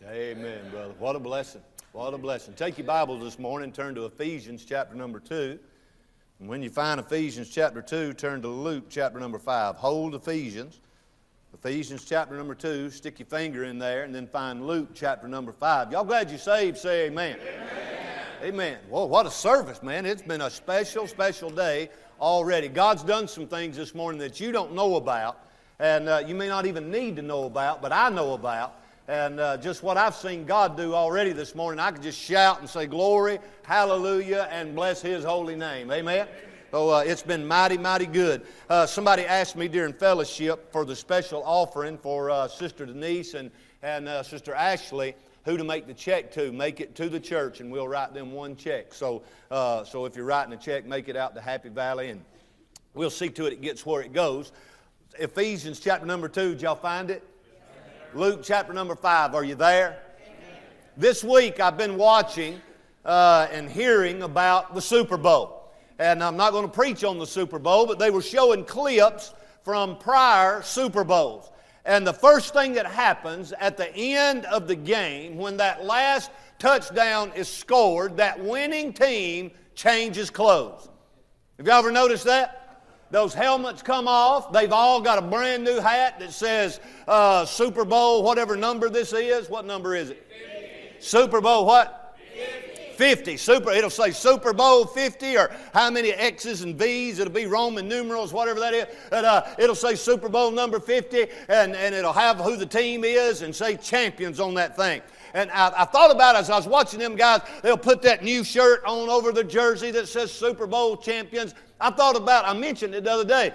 Amen, brother. What a blessing. What a blessing. Take your Bibles this morning, turn to Ephesians chapter number 2. And when you find Ephesians chapter 2, turn to Luke chapter number 5. Hold Ephesians chapter number 2, stick your finger in there, and then find Luke chapter number 5. Y'all glad you're saved? Say amen. Amen. Amen. Well, what a service, man. It's been a special, special day already. God's done some things this morning that you don't know about, and you may not even need to know about, but I know about. And just what I've seen God do already this morning, I could just shout and say glory, hallelujah, and bless His holy name. Amen? So it's been mighty, mighty good. Somebody asked me during fellowship for the special offering for Sister Denise and Sister Ashley, who to make the check to. Make it to the church, and we'll write them one check. So if you're writing a check, make it out to Happy Valley, and we'll see to it gets where it goes. Ephesians chapter number 2, did y'all find it? Luke chapter number 5, are you there? Amen. This week I've been watching and hearing about the Super Bowl. And I'm not going to preach on the Super Bowl, but they were showing clips from prior Super Bowls. And the first thing that happens at the end of the game, when that last touchdown is scored, that winning team changes clothes. Have you ever noticed that? Those helmets come off. They've all got a brand new hat that says Super Bowl, whatever number this is. What number is it? 50. Super Bowl what? 50. It'll say Super Bowl 50, or how many X's and V's. It'll be Roman numerals, whatever that is. It'll say Super Bowl number 50, and it'll have who the team is and say champions on that thing. And I thought about it as I was watching them guys. They'll put that new shirt on over the jersey that says Super Bowl champions. I mentioned it the other day,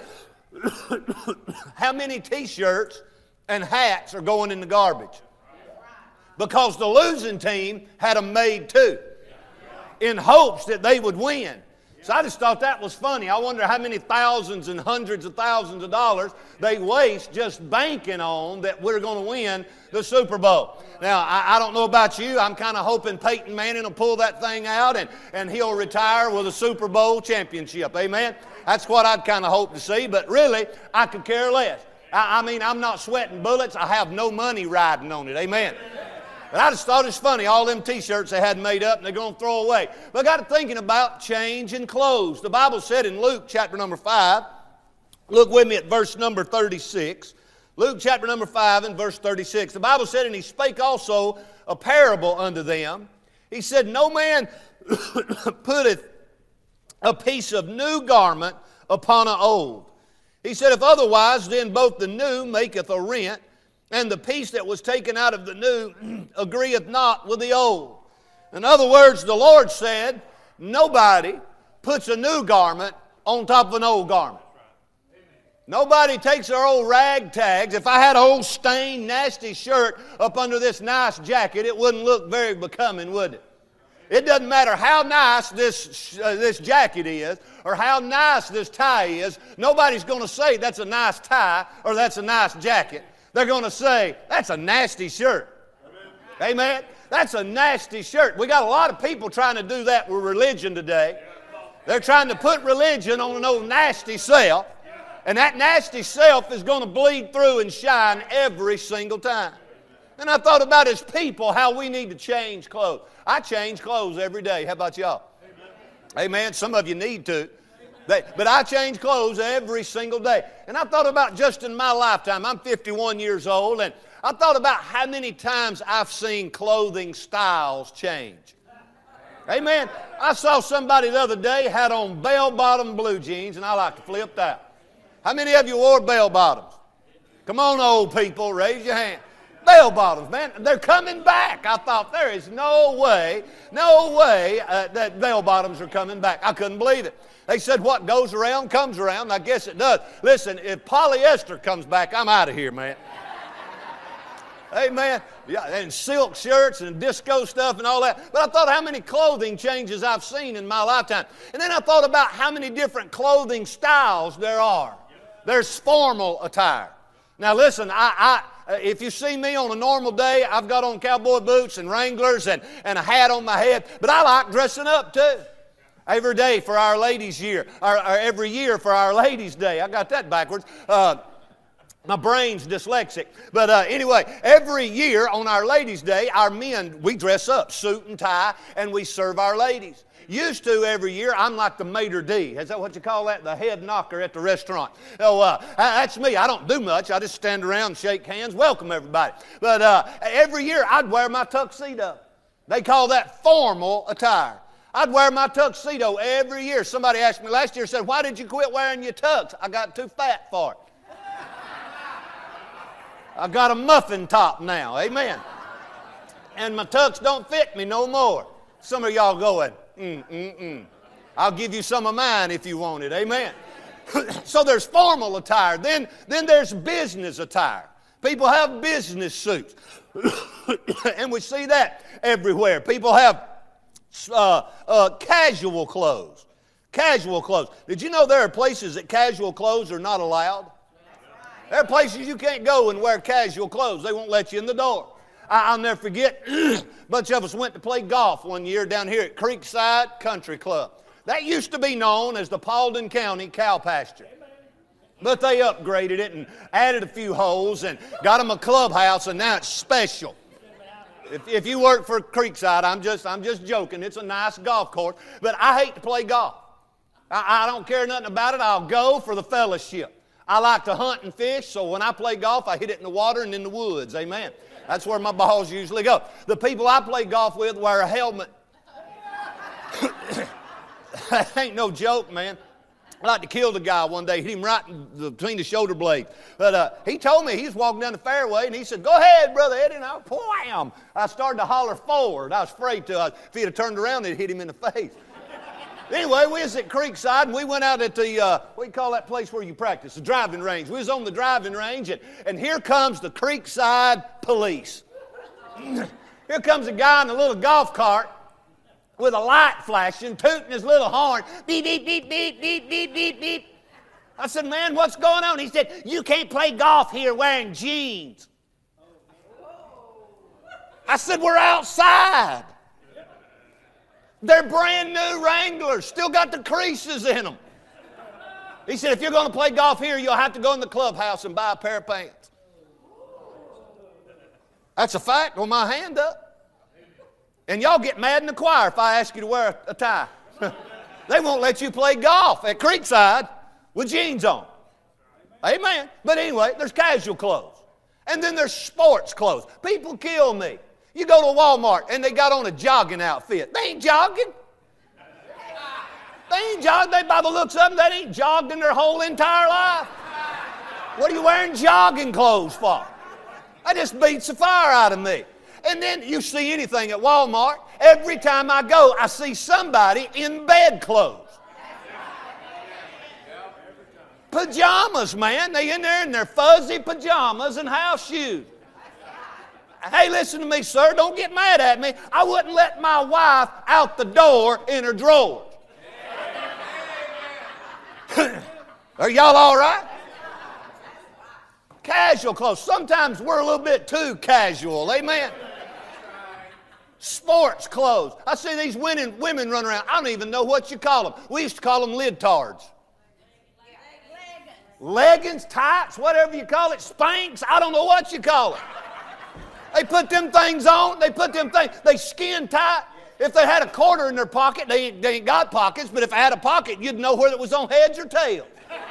how many T-shirts and hats are going in the garbage? Because the losing team had them made too, in hopes that they would win. So I just thought that was funny. I wonder how many thousands and hundreds of thousands of dollars they waste just banking on that we're going to win the Super Bowl. Now, I don't know about you. I'm kind of hoping Peyton Manning will pull that thing out and he'll retire with a Super Bowl championship. Amen? That's what I'd kind of hope to see. But really, I could care less. I mean, I'm not sweating bullets. I have no money riding on it. Amen? But I just thought it was funny, all them T-shirts they had made up and they're going to throw away. But I got to thinking about changing clothes. The Bible said in Luke chapter number 5, look with me at verse number 36. Luke chapter number 5 and verse 36. The Bible said, and he spake also a parable unto them. He said, no man putteth a piece of new garment upon an old. He said, if otherwise, then both the new maketh a rent, and the piece that was taken out of the new agreeth not with the old. In other words, the Lord said, nobody puts a new garment on top of an old garment. Nobody takes their old ragtags. If I had an old stained, nasty shirt up under this nice jacket, it wouldn't look very becoming, would it? It doesn't matter how nice this jacket is or how nice this tie is. Nobody's going to say that's a nice tie or that's a nice jacket. They're going to say, that's a nasty shirt. Amen. Amen? That's a nasty shirt. We got a lot of people trying to do that with religion today. They're trying to put religion on an old nasty self. And that nasty self is going to bleed through and shine every single time. And I thought about as people how we need to change clothes. I change clothes every day. How about y'all? Amen. Some of you need to. But I change clothes every single day. And I thought about just in my lifetime, I'm 51 years old, and I thought about how many times I've seen clothing styles change. Amen. I saw somebody the other day had on bell-bottom blue jeans, and I like to flip that. How many of you wore bell-bottoms? Come on, old people, raise your hand. Bell-bottoms, man, they're coming back. I thought there is no way that bell-bottoms are coming back. I couldn't believe it. They said what goes around comes around. I guess it does. Listen, if polyester comes back, I'm out of here, man. Amen. Yeah, and silk shirts and disco stuff and all that. But I thought how many clothing changes I've seen in my lifetime. And then I thought about how many different clothing styles there are. There's formal attire. Now listen, if you see me on a normal day, I've got on cowboy boots and Wranglers and a hat on my head. But I like dressing up too. Every day for Our Ladies' Year, or every year for Our Ladies' Day. I got that backwards. My brain's dyslexic. But anyway, every year on our Ladies' Day, our men, we dress up, suit and tie, and we serve our ladies. Used to every year, I'm like the maitre d'. Is that what you call that? The head knocker at the restaurant. So that's me. I don't do much. I just stand around and shake hands, welcome everybody. But every year, I'd wear my tuxedo. They call that formal attire. I'd wear my tuxedo every year. Somebody asked me last year, said, why did you quit wearing your tux? I got too fat for it. I got a muffin top now, amen. And my tux don't fit me no more. Some of y'all going, I'll give you some of mine if you want it, amen. So there's formal attire. Then there's business attire. People have business suits. And we see that everywhere. People have casual clothes. Casual clothes. Did you know there are places that casual clothes are not allowed? There are places you can't go and wear casual clothes. They won't let you in the door. I'll never forget, a bunch of us went to play golf one year down here at Creekside Country Club. That used to be known as the Paulding County Cow Pasture. But they upgraded it and added a few holes and got them a clubhouse, and now it's special. If you work for Creekside, I'm just joking. It's a nice golf course, but I hate to play golf. I don't care nothing about it. I'll go for the fellowship. I like to hunt and fish, so when I play golf, I hit it in the water and in the woods. Amen. That's where my balls usually go. The people I play golf with wear a helmet. That ain't no joke, man. I like to kill the guy one day, hit him right between the shoulder blades. But he told me, he was walking down the fairway, and he said, go ahead, Brother Eddie. And I started to holler forward. I was afraid to. If he'd have turned around, it'd hit him in the face. Anyway, we was at Creekside, and we went out at the, what do you call that place where you practice? The driving range. We was on the driving range, and here comes the Creekside police. Here comes a guy in a little golf cart with a light flashing, tooting his little horn. Beep, beep, beep, beep, beep, beep, beep, beep. I said, man, what's going on? He said, you can't play golf here wearing jeans. I said, we're outside. They're brand new Wranglers, still got the creases in them. He said, if you're going to play golf here, you'll have to go in the clubhouse and buy a pair of pants. That's a fact, with my hand up. And y'all get mad in the choir if I ask you to wear a tie. They won't let you play golf at Creekside with jeans on. Amen. But anyway, there's casual clothes. And then there's sports clothes. People kill me. You go to Walmart and they got on a jogging outfit. They ain't jogging. They ain't jogging. They, by the looks of them, they ain't jogged in their whole entire life. What are you wearing jogging clothes for? That just beats the fire out of me. And then you see anything at Walmart, every time I go, I see somebody in bed clothes. Pajamas, man. They in there in their fuzzy pajamas and house shoes. Hey, listen to me, sir. Don't get mad at me. I wouldn't let my wife out the door in her drawers. Are y'all all right? Casual clothes. Sometimes we're a little bit too casual. Amen. Sports clothes. I see these women run around. I don't even know what you call them. We used to call them libtards. Leggings, tights, whatever you call it, Spanx. I don't know what you call it. They put them things on. They skin tight. If they had a quarter in their pocket, they ain't got pockets, but if I had a pocket, you'd know whether it was on heads or tails.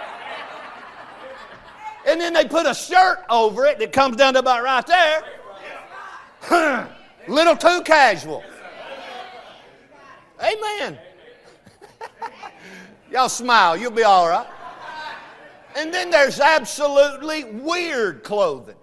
And then they put a shirt over it that comes down to about right there. Little too casual. Amen. Y'all smile. You'll be all right. And then there's absolutely weird clothing.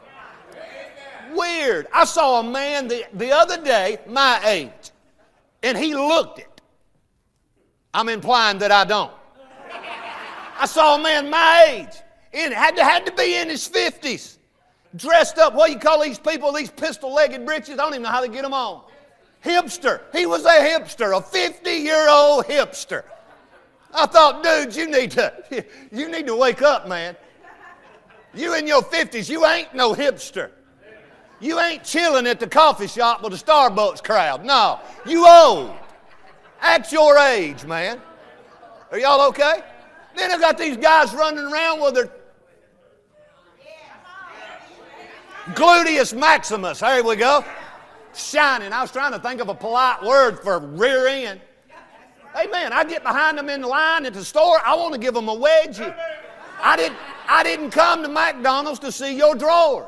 Weird. I saw a man the other day, my age, and he looked it. I'm implying that I don't. I saw a man my age, and had to be in his 50s, dressed up. What do you call these people? These pistol-legged britches? I don't even know how they get them on. Hipster. He was a hipster, a 50-year-old hipster. I thought, dude, you need to wake up, man. You in your 50s, you ain't no hipster. You ain't chilling at the coffee shop with the Starbucks crowd. No, you old. Act your age, man. Are y'all okay? Then I got these guys running around with their... Gluteus maximus. There we go. Shining. I was trying to think of a polite word for rear end. Amen. I get behind them in the line at the store. I want to give them a wedgie. I didn't come to McDonald's to see your drawer.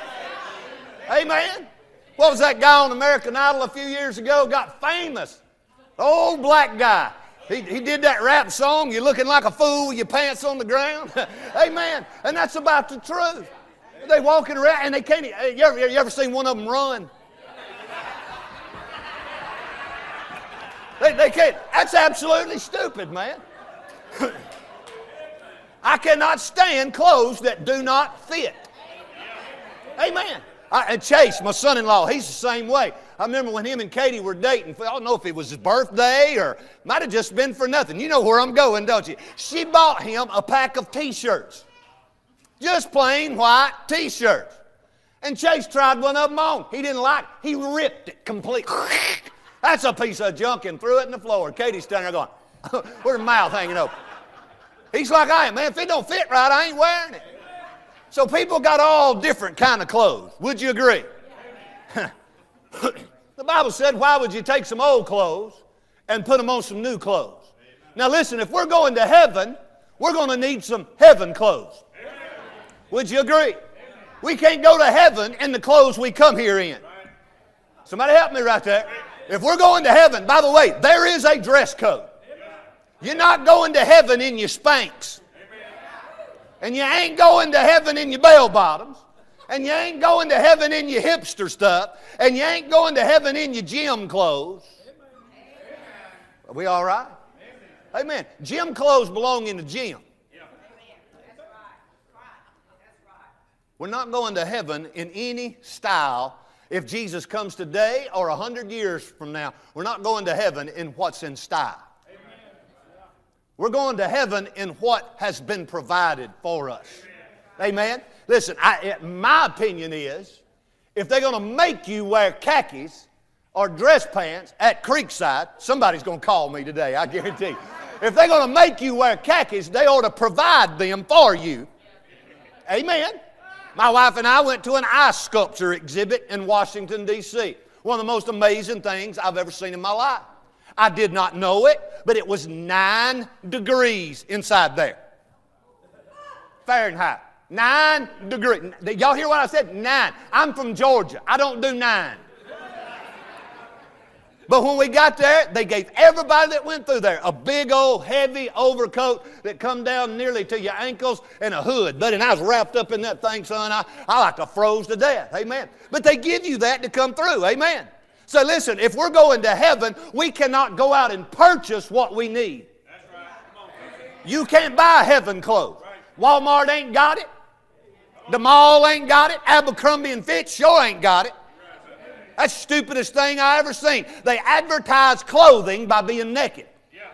Amen. What was that guy on American Idol a few years ago? Got famous. The old black guy. He did that rap song, "You're looking like a fool with your pants on the ground." Amen. And that's about the truth. They walking around and they can't. You ever seen one of them run? They can't. That's absolutely stupid, man. I cannot stand clothes that do not fit. Amen. And Chase, my son-in-law, he's the same way. I remember when him and Katie were dating. I don't know if it was his birthday or might have just been for nothing. You know where I'm going, don't you? She bought him a pack of T-shirts. Just plain white T-shirts. And Chase tried one of them on. He didn't like it. He ripped it completely. That's a piece of junk, and threw it in the floor. Katie's standing there going, with her mouth hanging open. He's like I am, man. If it don't fit right, I ain't wearing it. So people got all different kind of clothes. Would you agree? The Bible said, why would you take some old clothes and put them on some new clothes? Now listen, if we're going to heaven, we're going to need some heaven clothes. Would you agree? We can't go to heaven in the clothes we come here in. Somebody help me right there. If we're going to heaven, by the way, there is a dress code. You're not going to heaven in your Spanx. And you ain't going to heaven in your bell bottoms. And you ain't going to heaven in your hipster stuff. And you ain't going to heaven in your gym clothes. Are we all right? Amen. Gym clothes belong in the gym. We're not going to heaven in any style. If Jesus comes today or 100 years from now, we're not going to heaven in what's in style. We're going to heaven in what has been provided for us. Amen? Listen, my opinion is, if they're going to make you wear khakis or dress pants at Creekside, somebody's going to call me today, I guarantee you. If they're going to make you wear khakis, they ought to provide them for you. Amen? My wife and I went to an ice sculpture exhibit in Washington, D.C. One of the most amazing things I've ever seen in my life. I did not know it, but it was 9 degrees inside there. Fahrenheit. 9 degrees. Y'all hear what I said? 9. I'm from Georgia. I don't do 9. But when we got there, they gave everybody that went through there a big old heavy overcoat that come down nearly to your ankles and a hood. Buddy, and I was wrapped up in that thing, son. I like to froze to death. Amen. But they give you that to come through. Amen. So listen, if we're going to heaven, we cannot go out and purchase what we need. That's right. You can't buy heaven clothes. Walmart ain't got it. The mall ain't got it. Abercrombie and Fitch sure ain't got it. That's the stupidest thing I ever seen. They advertise clothing by being naked.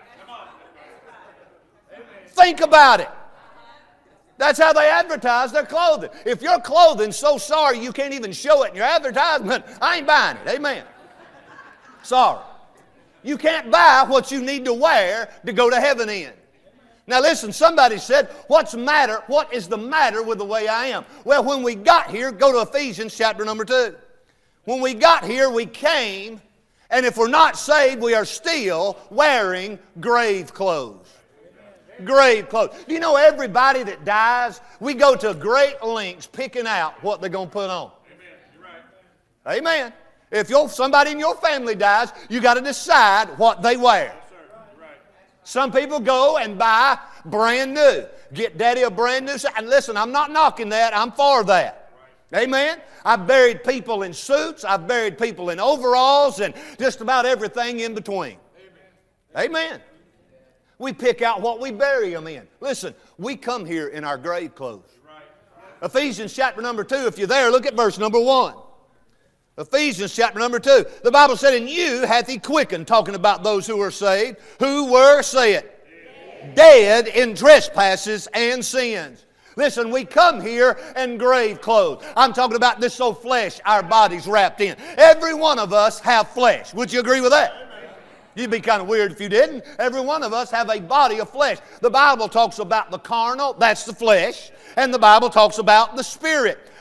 Think about it. That's how they advertise their clothing. If your clothing's so sorry you can't even show it in your advertisement, I ain't buying it. Amen. Sorry. You can't buy what you need to wear to go to heaven in. Now listen, somebody said, what is the matter with the way I am? Well, when we got here, go to Ephesians chapter number 2. When we got here, we came, and if we're not saved, we are still wearing grave clothes. Grave clothes. Do you know everybody that dies, we go to great lengths picking out what they're going to put on. Amen. If somebody in your family dies, you got to decide what they wear. Some people go and buy brand new. Get daddy a brand new set. And listen, I'm not knocking that. I'm for that. Amen. I've buried people in suits. I've buried people in overalls and just about everything in between. Amen. We pick out what we bury them in. Listen, we come here in our grave clothes. Ephesians chapter number 2, if you're there, look at verse number 1. Ephesians chapter number 2. The Bible said, "In you hath he quickened," talking about those who are saved, who were, say it, dead in trespasses and sins. Listen, we come here in grave clothes. I'm talking about this old flesh our body's wrapped in. Every one of us have flesh. Would you agree with that? You'd be kind of weird if you didn't. Every one of us have a body of flesh. The Bible talks about the carnal, that's the flesh, and the Bible talks about the spirit.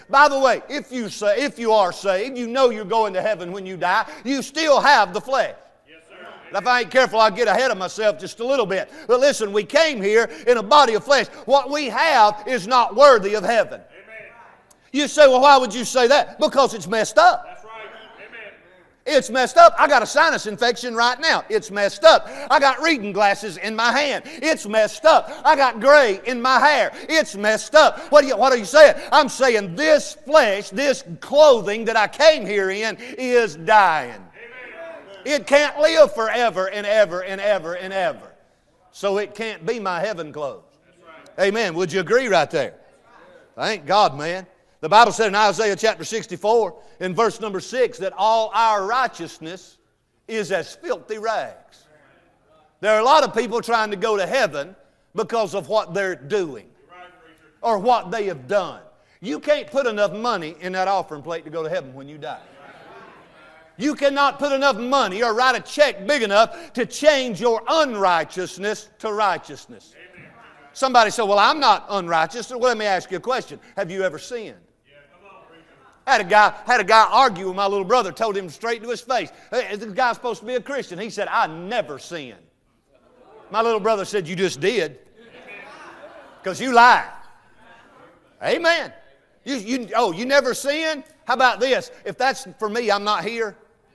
By the way, if you are saved, you know you're going to heaven when you die, you still have the flesh. If I ain't careful, I'll get ahead of myself just a little bit. But listen, we came here in a body of flesh. What we have is not worthy of heaven. Amen. You say, well, why would you say that? Because it's messed up. That's right. Amen. It's messed up. I got a sinus infection right now. It's messed up. I got reading glasses in my hand. It's messed up. I got gray in my hair. It's messed up. What are you saying? I'm saying this flesh, this clothing that I came here in is dying. It can't live forever and ever and ever and ever. So it can't be my heaven clothes. Amen. Would you agree right there? Thank God, man. The Bible said in Isaiah chapter 64 in verse number 6 that all our righteousness is as filthy rags. There are a lot of people trying to go to heaven because of what they're doing or what they have done. You can't put enough money in that offering plate to go to heaven when you die. You cannot put enough money or write a check big enough to change your unrighteousness to righteousness. Amen. Somebody said, well, I'm not unrighteous. Well, let me ask you a question. Have you ever sinned? I had a guy argue with my little brother, told him straight to his face. Hey, the guy's supposed to be a Christian. He said, I never sinned. My little brother said, you just did. Because you lied. Amen. You never sinned? How about this? If that's for me, I'm not here.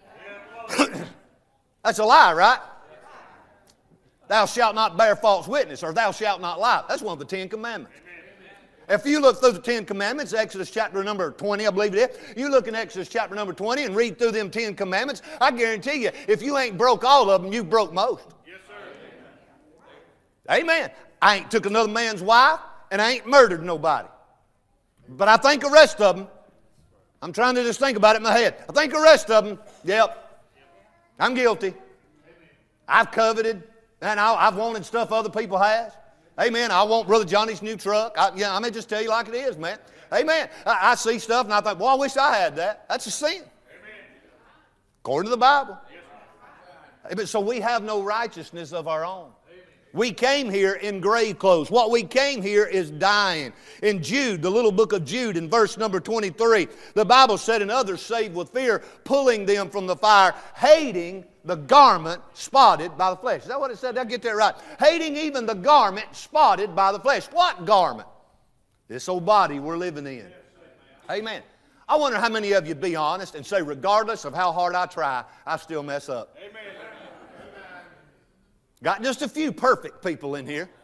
That's a lie, right? Thou shalt not bear false witness, or thou shalt not lie. That's one of the 10 Commandments. If you look through the 10 Commandments, Exodus chapter number 20, I believe it is. You look in Exodus chapter number 20 and read through them 10 Commandments, I guarantee you, if you ain't broke all of them, you broke most. Yes, sir. Amen. I ain't took another man's wife, and I ain't murdered nobody. But I think the rest of them, I'm trying to just think about it in my head. I think the rest of them, yep, I'm guilty. I've coveted, and I've wanted stuff other people has. Amen. I want Brother Johnny's new truck. I may just tell you like it is, man. Amen. I see stuff, and I think, well, I wish I had that. That's a sin. According to the Bible. Amen. So we have no righteousness of our own. We came here in grave clothes. What we came here is dying. In Jude, the little book of Jude, in verse number 23, the Bible said, and others saved with fear, pulling them from the fire, hating the garment spotted by the flesh. Is that what it said? Did I get that right? Hating even the garment spotted by the flesh. What garment? This old body we're living in. Amen. I wonder how many of you be honest and say, regardless of how hard I try, I still mess up. Amen. Got just a few perfect people in here.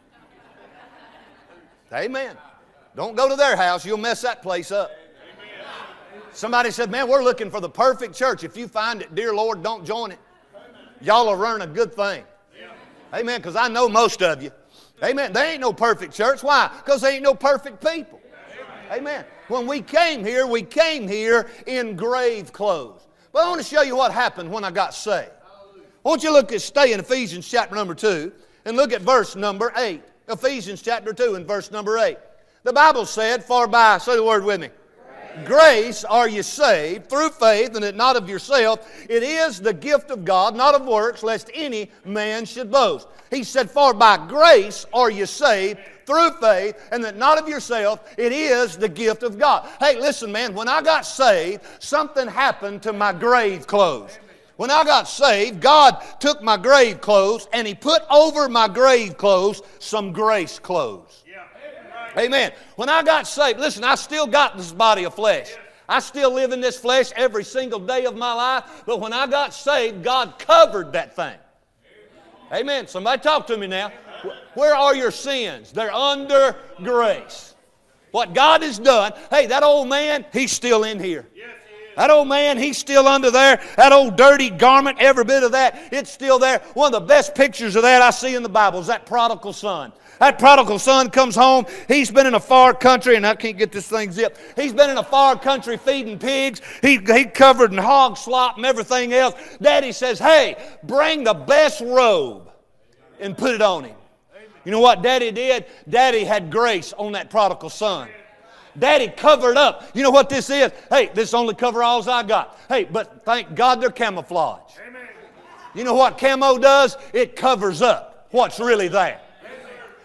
Amen. Don't go to their house. You'll mess that place up. Amen. Somebody said, man, we're looking for the perfect church. If you find it, dear Lord, don't join it. Y'all will learn a good thing. Amen, because I know most of you. Amen. There ain't no perfect church. Why? Because there ain't no perfect people. Amen. When we came here in grave clothes. But I want to show you what happened when I got saved. I want you to stay in Ephesians chapter number 2 and look at verse number 8. Ephesians chapter 2 and verse number 8. The Bible said, for by, say the word with me, grace are you saved through faith, and it not of yourself. It is the gift of God, not of works, lest any man should boast. He said, for by grace are you saved through faith, and that not of yourself. It is the gift of God. Hey, listen, man, when I got saved, something happened to my grave clothes. When I got saved, God took my grave clothes and He put over my grave clothes some grace clothes. Yeah. Amen. When I got saved, listen, I still got this body of flesh. I still live in this flesh every single day of my life. But when I got saved, God covered that thing. Amen. Somebody talk to me now. Where are your sins? They're under grace. What God has done, hey, that old man, he's still in here. That old man, he's still under there. That old dirty garment, every bit of that, it's still there. One of the best pictures of that I see in the Bible is that prodigal son. That prodigal son comes home. He's been in a far country, and I can't get this thing zipped. He's been in a far country feeding pigs. He covered in hog slop and everything else. Daddy says, hey, bring the best robe and put it on him. You know what Daddy did? Daddy had grace on that prodigal son. Daddy covered up. You know what this is? Hey, this only coveralls I got. Hey, but thank God they're camouflage. Amen. You know what camo does? It covers up what's really there.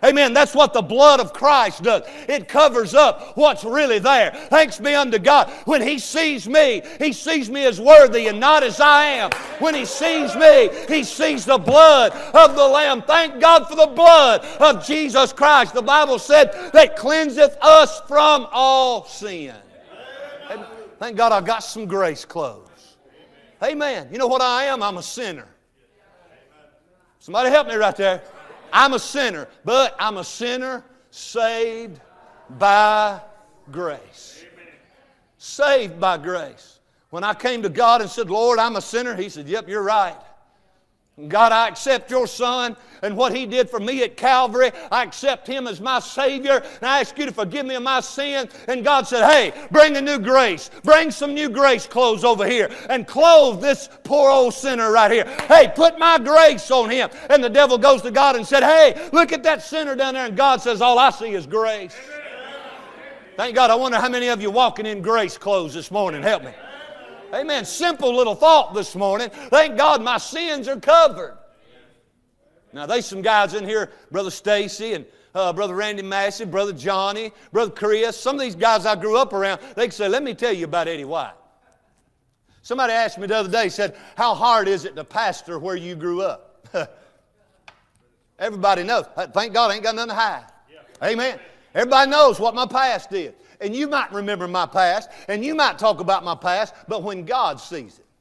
Amen. That's what the blood of Christ does. It covers up what's really there. Thanks be unto God. When He sees me as worthy and not as I am. When He sees me, He sees the blood of the Lamb. Thank God for the blood of Jesus Christ. The Bible said that cleanseth us from all sin. Thank God I got some grace clothes. Amen. You know what I am? I'm a sinner. Somebody help me right there. I'm a sinner, but I'm a sinner saved by grace. Saved by grace. When I came to God and said, Lord, I'm a sinner, He said, yep, you're right. God, I accept your Son and what He did for me at Calvary. I accept Him as my Savior, and I ask you to forgive me of my sin. And God said, hey, bring a new grace. Bring some new grace clothes over here and clothe this poor old sinner right here. Hey, put my grace on him. And the devil goes to God and said, hey, look at that sinner down there. And God says, all I see is grace. Thank God. I wonder how many of you walking in grace clothes this morning. Help me. Amen. Simple little thought this morning. Thank God my sins are covered. Now, there's some guys in here, Brother Stacy and Brother Randy Massey, Brother Johnny, Brother Chris. Some of these guys I grew up around, they can say, let me tell you about Eddie White. Somebody asked me the other day, said, how hard is it to pastor where you grew up? Everybody knows. Thank God I ain't got nothing to hide. Amen. Everybody knows what my past is. And you might remember my past, and you might talk about my past, but when God sees it,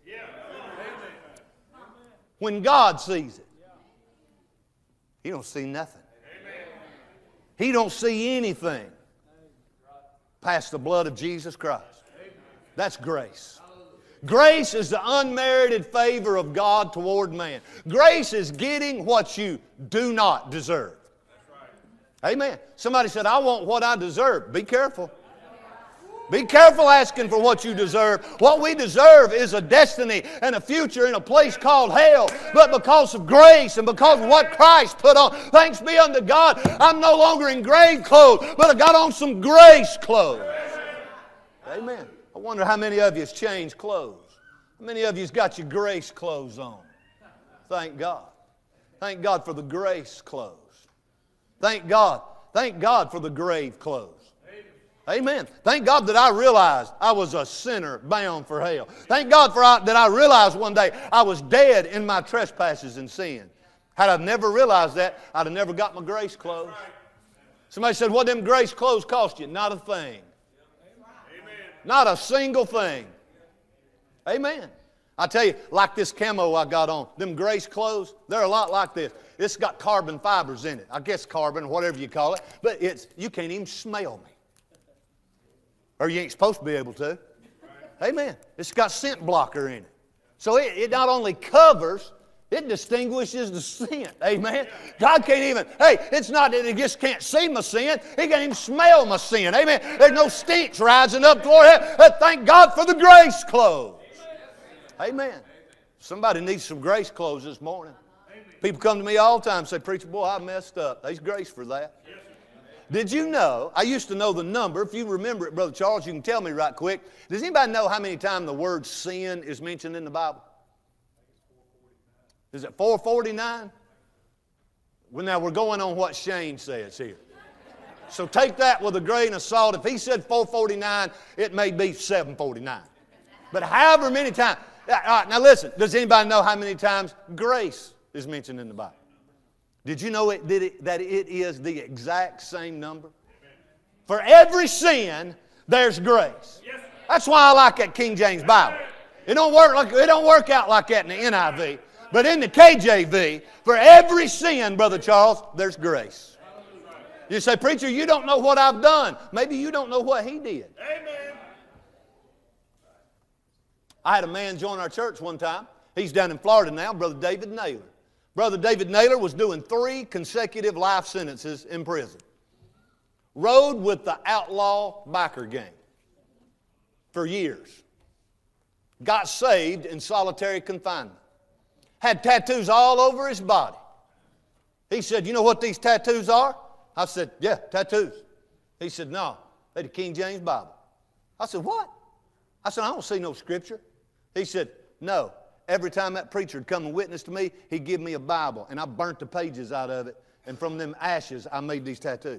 when God sees it, He don't see nothing. He don't see anything past the blood of Jesus Christ. That's grace. Grace is the unmerited favor of God toward man. Grace is getting what you do not deserve. Amen. Somebody said, I want what I deserve. Be careful. Be careful asking for what you deserve. What we deserve is a destiny and a future in a place called hell. But because of grace and because of what Christ put on, thanks be unto God, I'm no longer in grave clothes, but I got on some grace clothes. Amen. I wonder how many of you has changed clothes. How many of you has got your grace clothes on? Thank God. Thank God for the grace clothes. Thank God. Thank God for the grave clothes. Amen. Thank God that I realized I was a sinner bound for hell. Thank God that I realized one day I was dead in my trespasses and sin. Had I never realized that, I'd have never got my grace clothes. Somebody said, what them grace clothes cost you? Not a thing. Not a single thing. Amen. I tell you, like this camo I got on, them grace clothes, they're a lot like this. It's got carbon fibers in it. I guess carbon, whatever you call it. But you can't even smell me. Or you ain't supposed to be able to. Amen. It's got scent blocker in it. So it not only covers, it distinguishes the sin. Amen. God can't even, it's not that He just can't see my sin. He can't even smell my sin. Amen. There's no stench rising up toward heaven. Thank God for the grace clothes. Amen. Somebody needs some grace clothes this morning. People come to me all the time and say, preacher, boy, I messed up. There's grace for that. Did you know, I used to know the number. If you remember it, Brother Charles, you can tell me right quick. Does anybody know how many times the word sin is mentioned in the Bible? Is it 449? Well, now we're going on what Shane says here. So take that with a grain of salt. If he said 449, it may be 749. But however many times. All right, now listen. Does anybody know how many times grace is mentioned in the Bible? Did you know that it is the exact same number? For every sin, there's grace. That's why I like that King James Bible. It don't work out like that in the NIV. But in the KJV, for every sin, Brother Charles, there's grace. You say, preacher, you don't know what I've done. Maybe you don't know what he did. Amen. I had a man join our church one time. He's down in Florida now, Brother David Naylor. Brother David Naylor was doing 3 consecutive life sentences in prison. Rode with the outlaw biker gang for years. Got saved in solitary confinement. Had tattoos all over his body. He said, you know what these tattoos are? I said, yeah, tattoos. He said, no, they're the King James Bible. I said, what? I said, I don't see no scripture. He said, no. Every time that preacher would come and witness to me, he'd give me a Bible, and I burnt the pages out of it And from them ashes, I made these tattoos.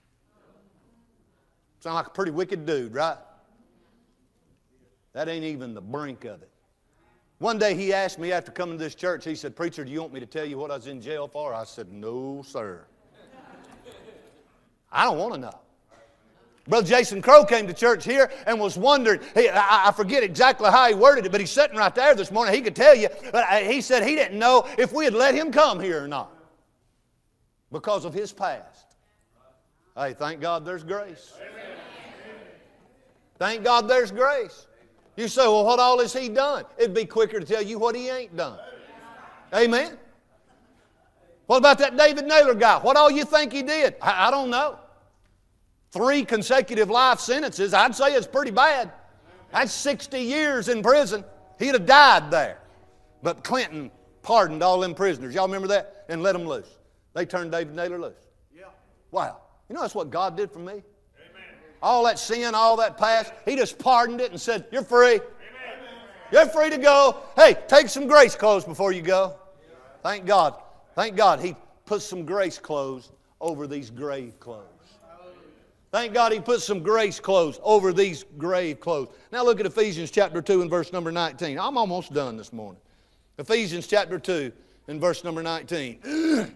Sound like a pretty wicked dude, right? That ain't even the brink of it. One day he asked me after coming to this church, he said, "Preacher, do you want me to tell you what I was in jail for?" I said, "No, sir. I don't want to know." Brother Jason Crow came to church here and was wondering, I forget exactly how he worded it, but he's sitting right there this morning. He could tell you, but he said he didn't know if we had let him come here or not because of his past. Hey, thank God there's grace. Thank God there's grace. You say, "Well, what all has he done?" It'd be quicker to tell you what he ain't done. Amen? What about that David Naylor guy? What all you think he did? I don't know. 3 consecutive life sentences, I'd say it's pretty bad. That's 60 years in prison. He'd have died there. But Clinton pardoned all them prisoners. Y'all remember that? And let them loose. They turned David Naylor loose. Yeah. Wow. You know that's what God did for me? Amen. All that sin, all that past, He just pardoned it and said, "You're free. Amen. You're free to go. Hey, take some grace clothes before you go." Thank God. Thank God He put some grace clothes over these grave clothes. Thank God He put some grace clothes over these grave clothes. Now look at Ephesians chapter 2 and verse number 19. I'm almost done this morning. Ephesians chapter 2 and verse number 19. The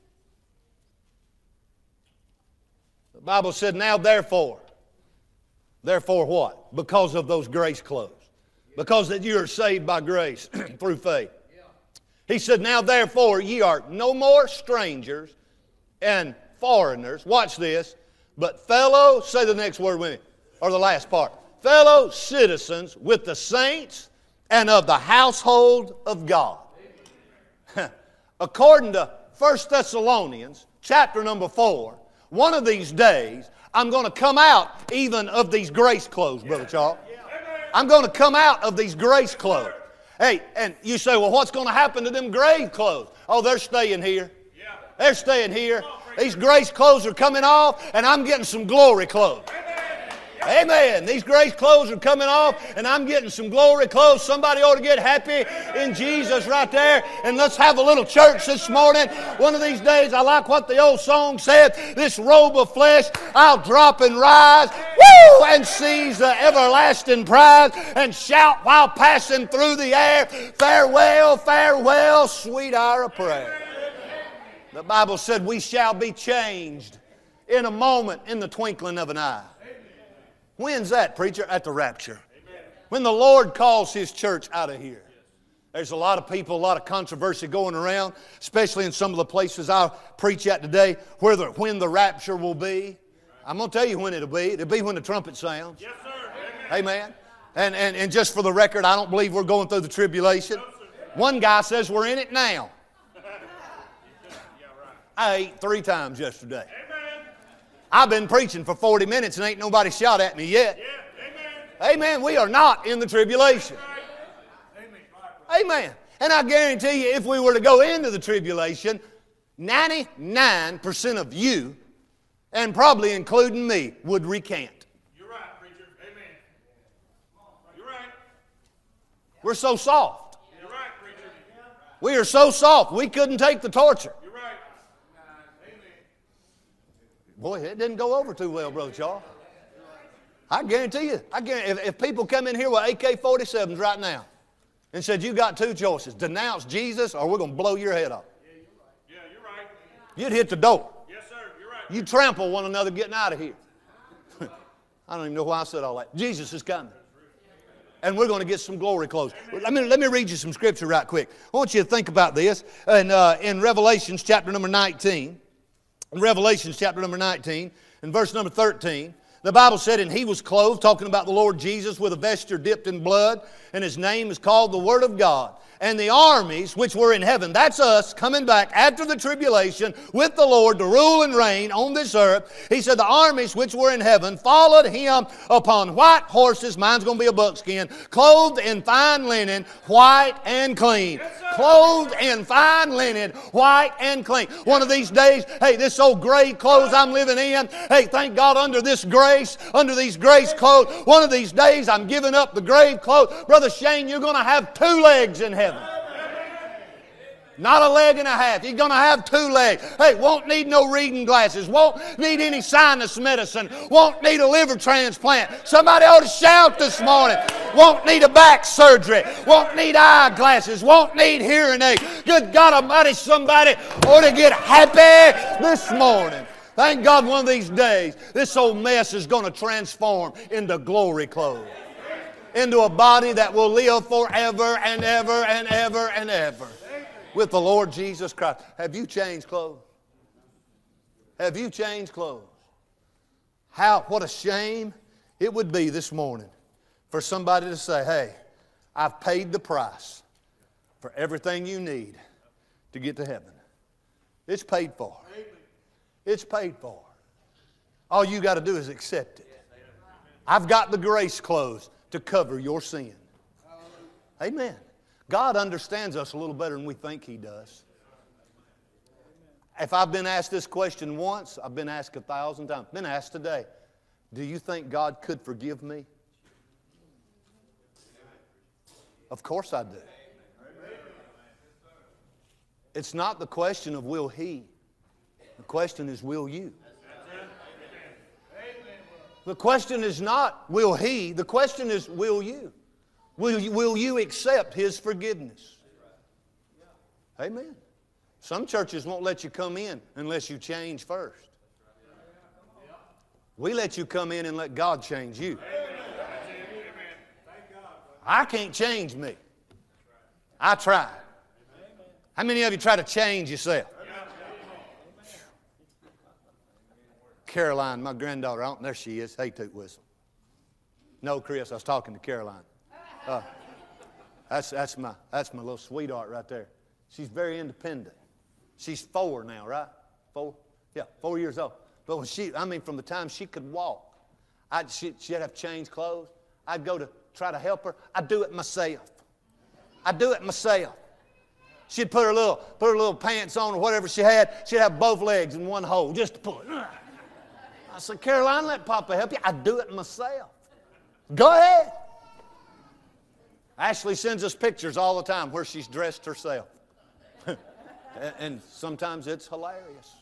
Bible said, "Now therefore." Therefore what? Because of those grace clothes. Because that you are saved by grace through faith. He said, "Now therefore ye are no more strangers and foreigners." Watch this. "But fellow," say the next word with me, or the last part, "fellow citizens with the saints and of the household of God." According to 1 Thessalonians chapter number 4, one of these days I'm going to come out even of these grace clothes, Brother Charles. I'm going to come out of these grace clothes. Hey, and you say, "Well, what's going to happen to them grave clothes?" Oh, they're staying here. They're staying here. These grace clothes are coming off, and I'm getting some glory clothes. Amen. These grace clothes are coming off, and I'm getting some glory clothes. Somebody ought to get happy in Jesus right there. And let's have a little church this morning. One of these days, I like what the old song said, "This robe of flesh I'll drop and rise, woo, and seize the everlasting prize, and shout while passing through the air, farewell, farewell, sweet hour of prayer." The Bible said we shall be changed in a moment, in the twinkling of an eye. When's that, preacher? At the rapture. When the Lord calls His church out of here. There's a lot of people, a lot of controversy going around, especially in some of the places I preach at today, when the rapture will be. I'm going to tell you when it'll be. It'll be when the trumpet sounds. Yes, sir. Amen. And just for the record, I don't believe we're going through the tribulation. One guy says we're in it now. I ate 3 times yesterday. I've been preaching for 40 minutes and ain't nobody shot at me yet. Amen. We are not in the tribulation. Amen. And I guarantee you, if we were to go into the tribulation, 99% of you, and probably including me, would recant. You're right, preacher. Amen. You're right. We're so soft. You're right, preacher. We are so soft, we couldn't take the torture. You're right. Boy, it didn't go over too well, Brother Charles. I guarantee you, if people come in here with AK-47s right now and said, "You got 2 choices, denounce Jesus or we're going to blow your head off." Yeah, you're right. You'd hit the door. Yes, sir, you're right. You'd trample one another getting out of here. I don't even know why I said all that. Jesus is coming. And we're going to get some glory clothes. Let me read you some scripture right quick. I want you to think about this. In Revelation chapter number 19, in Revelation chapter number 19, in verse number 13, the Bible said, "And He was clothed," talking about the Lord Jesus, "with a vesture dipped in blood, and His name is called the Word of God. And the armies which were in heaven," that's us coming back after the tribulation with the Lord to rule and reign on this earth. He said, "The armies which were in heaven followed Him upon white horses," mine's going to be a buckskin, "clothed in fine linen, white and clean." Clothed in fine linen, white and clean. One of these days, hey, this old gray clothes I'm living in, hey, thank God under this grace, under these grace clothes, one of these days I'm giving up the grave clothes. Brother Shane, you're going to have 2 legs in heaven. Not a leg and a half. You're going to have 2 legs. Hey, won't need no reading glasses. Won't need any sinus medicine. Won't need a liver transplant. Somebody ought to shout this morning. Won't need a back surgery. Won't need eyeglasses. Won't need hearing aids. Good God Almighty, somebody ought to get happy this morning. Thank God one of these days this old mess is going to transform into glory clothes. Into a body that will live forever and ever and ever and ever. With the Lord Jesus Christ. Have you changed clothes? Have you changed clothes? What a shame it would be this morning for somebody to say, hey, I've paid the price for everything you need to get to heaven. It's paid for. It's paid for. All you got to do is accept it. I've got the grace clothes to cover your sin. Amen. God understands us a little better than we think He does. If I've been asked this question once, I've been asked 1,000 times. Been asked today, do you think God could forgive me? Of course I do. It's not the question of will He. The question is will you? The question is not will He. The question is will you? Will you accept His forgiveness? Amen. Some churches won't let you come in unless you change first. We let you come in and let God change you. I can't change me. I try. How many of you try to change yourself? Caroline, my granddaughter, there she is. Hey, toot whistle. No, Chris, I was talking to Caroline. That's my little sweetheart right there. She's very independent. She's 4 now, right? 4? Yeah, 4 years old. But when from the time she could walk, she'd have to change clothes. I'd go to try to help her. I'd do it myself. She'd put her little pants on or whatever she had. She'd have both legs in one hole just to pull it. I said, Caroline, let Papa help you. I'd do it myself. Go ahead. Ashley sends us pictures all the time where she's dressed herself. And sometimes it's hilarious.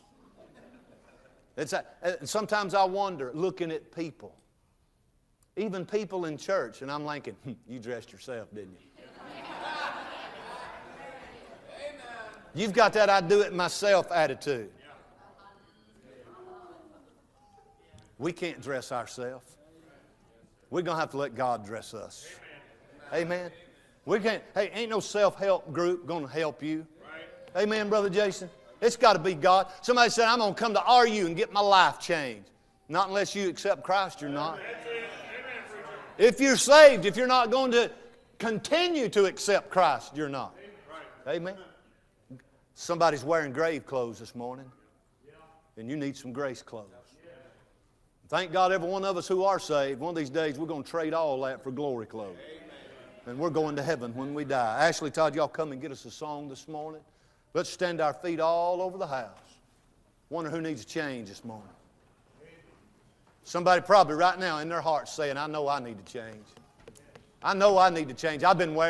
Sometimes I wonder, looking at people, even people in church, and I'm thinking, you dressed yourself, didn't you? You've got that I do it myself attitude. We can't dress ourselves. We're going to have to let God dress us. Amen. We can't. Hey, ain't no self-help group going to help you. Amen, Brother Jason. It's got to be God. Somebody said, I'm going to come to RU and get my life changed. Not unless you accept Christ, you're not. If you're saved, if you're not going to continue to accept Christ, you're not. Amen. Somebody's wearing grave clothes this morning, and you need some grace clothes. Thank God every one of us who are saved, one of these days we're going to trade all that for glory clothes. And we're going to heaven when we die. Ashley, Todd, y'all come and get us a song this morning. Let's stand our feet all over the house. Wonder who needs a change this morning. Somebody probably right now in their heart saying, I know I need to change. I know I need to change. I've been wearing